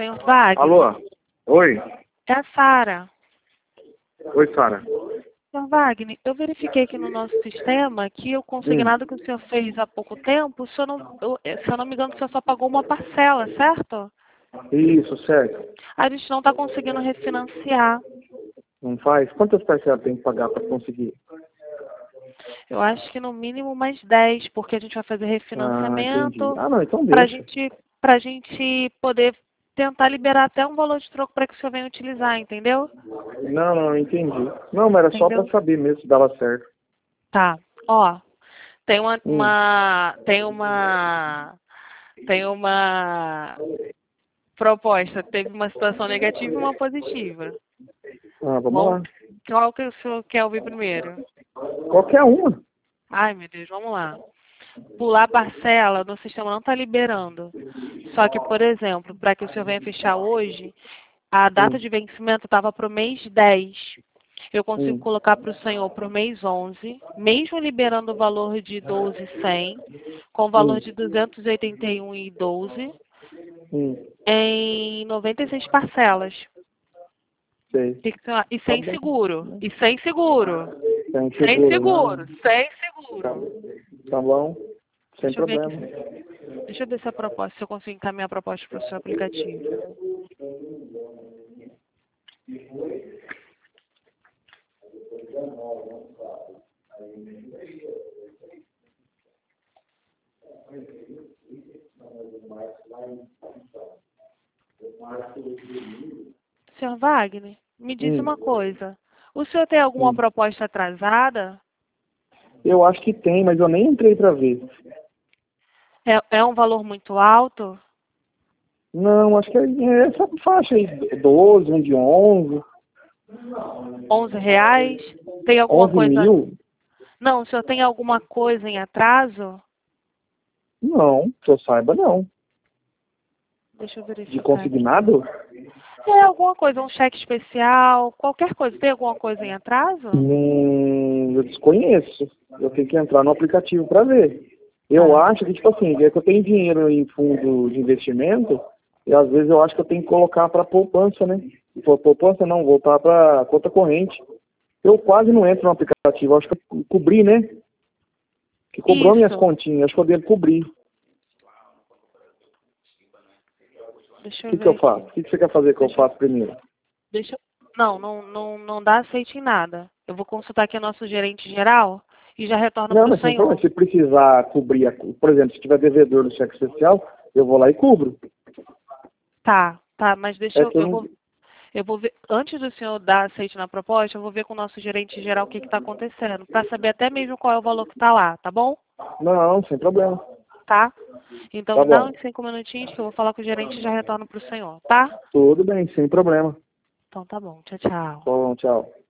Senhor Wagner? Alô? Oi? É a Sara. Oi, Sara. Senhor Wagner, eu verifiquei aqui no nosso sistema que o consignado que o senhor fez há pouco tempo, o senhor não, se eu não me engano, o senhor só pagou uma parcela, certo? Isso, certo. A gente não está conseguindo refinanciar. Não faz? Quantas parcelas tem que pagar para conseguir? Eu acho que no mínimo mais 10, porque a gente vai fazer Ah, entendi. refinanciamento Ah, não, então para deixa. a gente poder tentar liberar até um valor de troco para que o senhor venha utilizar, entendeu? Não, entendi. Não, mas era só Entendeu? para saber mesmo se dava certo. Tá. Ó, tem Hum. tem uma proposta, teve uma situação negativa e uma positiva. Ah, vamos lá. Qual que o senhor quer ouvir primeiro? Qualquer uma. Ai, meu Deus, vamos lá. Pular parcela, no sistema não está liberando. Só que, por exemplo, para que o senhor venha fechar hoje, a data de vencimento estava para o mês 10. Eu consigo Hum. colocar para o senhor para o mês 11, mesmo liberando o valor de 12.100, com o valor de 281,12, Hum. em 96 parcelas. Sei. E Tá sem bom. seguro. E sem seguro. Tem Sem seguro, seguro. né? Sem Tá, seguro. tá bom. Sem Deixa eu ver aqui. problema. Deixa eu ver se a proposta, se eu consigo encaminhar a proposta para o seu aplicativo. Senhor Wagner, me diz Hum. uma coisa. O senhor tem alguma Hum. proposta atrasada? Eu acho que tem, mas eu nem entrei para ver. É um valor muito alto? Não, acho que é essa faixa aí, 12, um de 11. R$ 11? Tem alguma 11 coisa... mil? Não, o senhor tem alguma coisa em atraso? Não, que eu saiba não. Deixa eu De verificar aqui. consignado? É alguma coisa, um cheque especial, qualquer coisa. Tem alguma coisa em atraso? Eu desconheço. Eu tenho que entrar no aplicativo para ver. Eu Tá. acho que, tipo assim, é que eu tenho dinheiro em fundo de investimento e às vezes eu acho que eu tenho que colocar para poupança, né? Se for poupança, não, voltar para conta corrente. Eu quase não entro no aplicativo. Eu acho que eu cobri, né? Que cobrou minhas Isso. continhas. Acho que eu devo cobrir. Deixa O eu que ver eu faço? aqui. O que você quer fazer que eu Deixa, faço primeiro? deixa... Não dá aceite em nada. Eu vou consultar aqui o nosso gerente geral e já retorno Não, para o mas sem problema. senhor. Se precisar cobrir, por exemplo, se tiver devedor no cheque especial, eu vou lá e cubro. Tá, mas É que eu não... eu vou ver, antes do senhor dar aceite na proposta, eu vou ver com o nosso gerente geral o que está acontecendo, para saber até mesmo qual é o valor que está lá, tá bom? Não, sem problema. Tá? Então Tá me dá bom. uns 5 minutinhos que eu vou falar com o gerente e já retorno para o senhor, tá? Tudo bem, sem problema. Então tá bom, tchau, tchau. Bom, tchau.